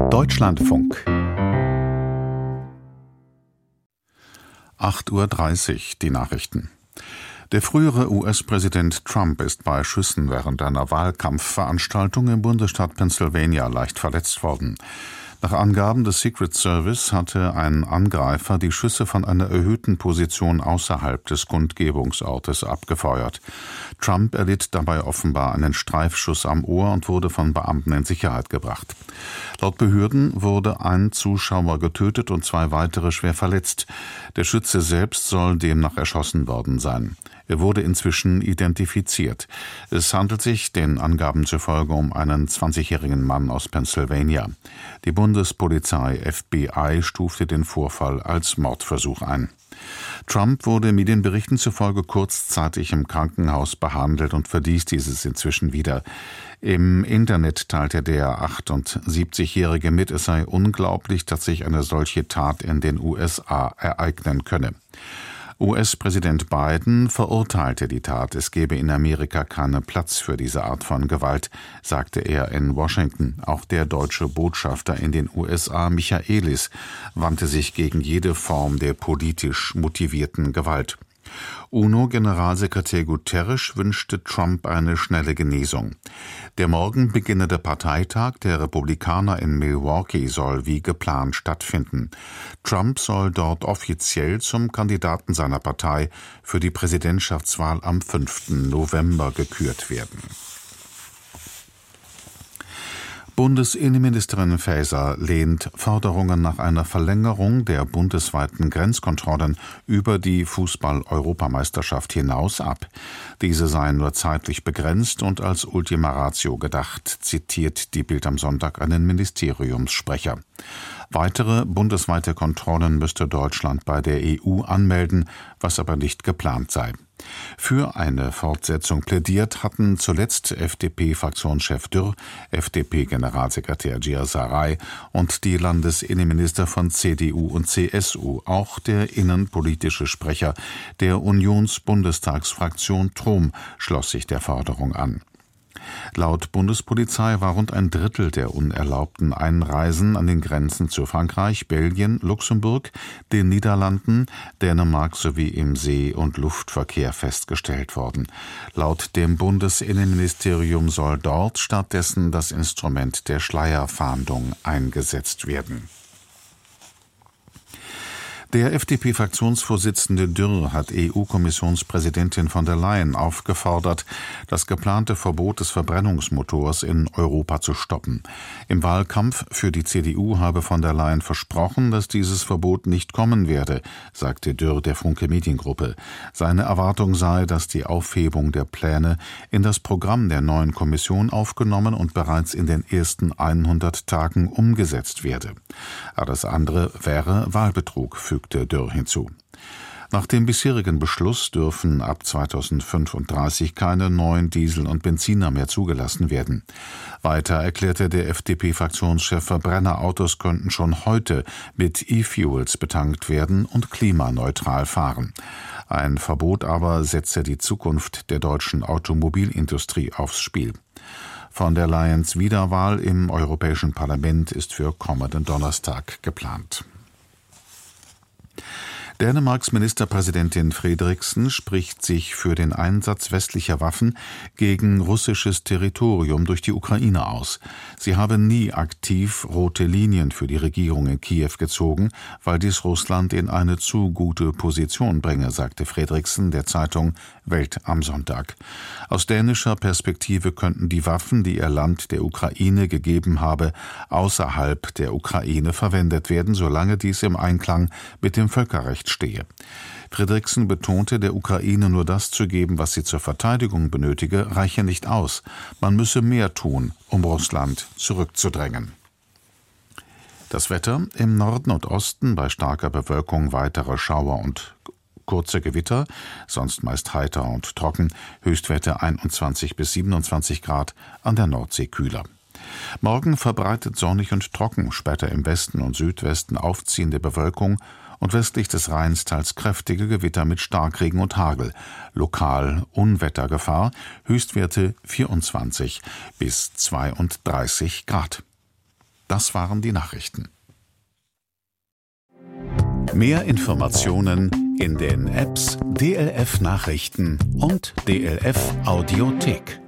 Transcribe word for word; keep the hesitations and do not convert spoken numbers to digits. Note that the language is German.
Deutschlandfunk. acht Uhr dreißig, die Nachrichten. Der frühere U S-Präsident Trump ist bei Schüssen während einer Wahlkampfveranstaltung im Bundesstaat Pennsylvania leicht verletzt worden. Nach Angaben des Secret Service hatte ein Angreifer die Schüsse von einer erhöhten Position außerhalb des Kundgebungsortes abgefeuert. Trump erlitt dabei offenbar einen Streifschuss am Ohr und wurde von Beamten in Sicherheit gebracht. Laut Behörden wurde ein Zuschauer getötet und zwei weitere schwer verletzt. Der Schütze selbst soll demnach erschossen worden sein. Er wurde inzwischen identifiziert. Es handelt sich den Angaben zufolge um einen zwanzigjährigen Mann aus Pennsylvania. Die Bundespolizei F B I stufte den Vorfall als Mordversuch ein. Trump wurde Medienberichten zufolge kurzzeitig im Krankenhaus behandelt und verließ dieses inzwischen wieder. Im Internet teilte der achtundsiebzigjährige mit, es sei unglaublich, dass sich eine solche Tat in den U S A ereignen könne. U S-Präsident Biden verurteilte die Tat. Es gebe in Amerika keinen Platz für diese Art von Gewalt, sagte er in Washington. Auch der deutsche Botschafter in den U S A, Michaelis, wandte sich gegen jede Form der politisch motivierten Gewalt. UNO-Generalsekretär Guterres wünschte Trump eine schnelle Genesung. Der morgen beginnende Parteitag der Republikaner in Milwaukee soll wie geplant stattfinden. Trump soll dort offiziell zum Kandidaten seiner Partei für die Präsidentschaftswahl am fünften November gekürt werden. Bundesinnenministerin Faeser lehnt Forderungen nach einer Verlängerung der bundesweiten Grenzkontrollen über die Fußball-Europameisterschaft hinaus ab. Diese seien nur zeitlich begrenzt und als Ultima Ratio gedacht, zitiert die Bild am Sonntag einen Ministeriumssprecher. Weitere bundesweite Kontrollen müsste Deutschland bei der E U anmelden, was aber nicht geplant sei. Für eine Fortsetzung plädiert hatten zuletzt F D P-Fraktionschef Dürr, F D P-Generalsekretär Gyer Saray und die Landesinnenminister von C D U und C S U. Auch der innenpolitische Sprecher der Unionsbundestagsfraktion Trom schloss sich der Forderung an. Laut Bundespolizei war rund ein Drittel der unerlaubten Einreisen an den Grenzen zu Frankreich, Belgien, Luxemburg, den Niederlanden, Dänemark sowie im See- und Luftverkehr festgestellt worden. Laut dem Bundesinnenministerium soll dort stattdessen das Instrument der Schleierfahndung eingesetzt werden. Der F D P-Fraktionsvorsitzende Dürr hat E U-Kommissionspräsidentin von der Leyen aufgefordert, das geplante Verbot des Verbrennungsmotors in Europa zu stoppen. Im Wahlkampf für die C D U habe von der Leyen versprochen, dass dieses Verbot nicht kommen werde, sagte Dürr der Funke Mediengruppe. Seine Erwartung sei, dass die Aufhebung der Pläne in das Programm der neuen Kommission aufgenommen und bereits in den ersten hundert Tagen umgesetzt werde. Alles andere wäre Wahlbetrug, fügte Dürr hinzu. Nach dem bisherigen Beschluss dürfen ab zweitausendfünfunddreißig keine neuen Diesel und Benziner mehr zugelassen werden. Weiter erklärte der F D P-Fraktionschef, Verbrennerautos könnten schon heute mit E-Fuels betankt werden und klimaneutral fahren. Ein Verbot aber setze die Zukunft der deutschen Automobilindustrie aufs Spiel. Von der Leyens Wiederwahl im Europäischen Parlament ist für kommenden Donnerstag geplant. Dänemarks Ministerpräsidentin Frederiksen spricht sich für den Einsatz westlicher Waffen gegen russisches Territorium durch die Ukraine aus. Sie habe nie aktiv rote Linien für die Regierung in Kiew gezogen, weil dies Russland in eine zu gute Position bringe, sagte Frederiksen der Zeitung Welt am Sonntag. Aus dänischer Perspektive könnten die Waffen, die ihr Land der Ukraine gegeben habe, außerhalb der Ukraine verwendet werden, solange dies im Einklang mit dem Völkerrecht stehe. Frederiksen betonte, der Ukraine nur das zu geben, was sie zur Verteidigung benötige, reiche nicht aus. Man müsse mehr tun, um Russland zurückzudrängen. Das Wetter: im Norden und Osten bei starker Bewölkung weitere Schauer und kurze Gewitter, sonst meist heiter und trocken, Höchstwerte einundzwanzig bis siebenundzwanzig Grad, an der Nordsee kühler. Morgen verbreitet sonnig und trocken, später im Westen und Südwesten aufziehende Bewölkung und westlich des Rheins teils kräftige Gewitter mit Starkregen und Hagel. Lokal Das waren die Nachrichten. Mehr Informationen in den Apps D L F Nachrichten und D L F Audiothek.